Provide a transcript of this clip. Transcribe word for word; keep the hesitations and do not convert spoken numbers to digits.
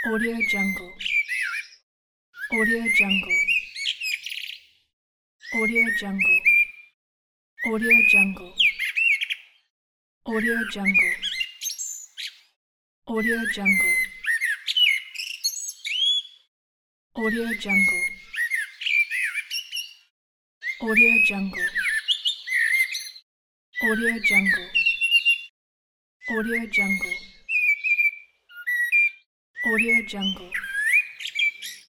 Audio Jungle. Audio Jungle. Audio Jungle. Audio Jungle. Audio Jungle. Audio Jungle. Audio Jungle. Audio Jungle. Audio Jungle. Audio Jungle. Audio Jungle.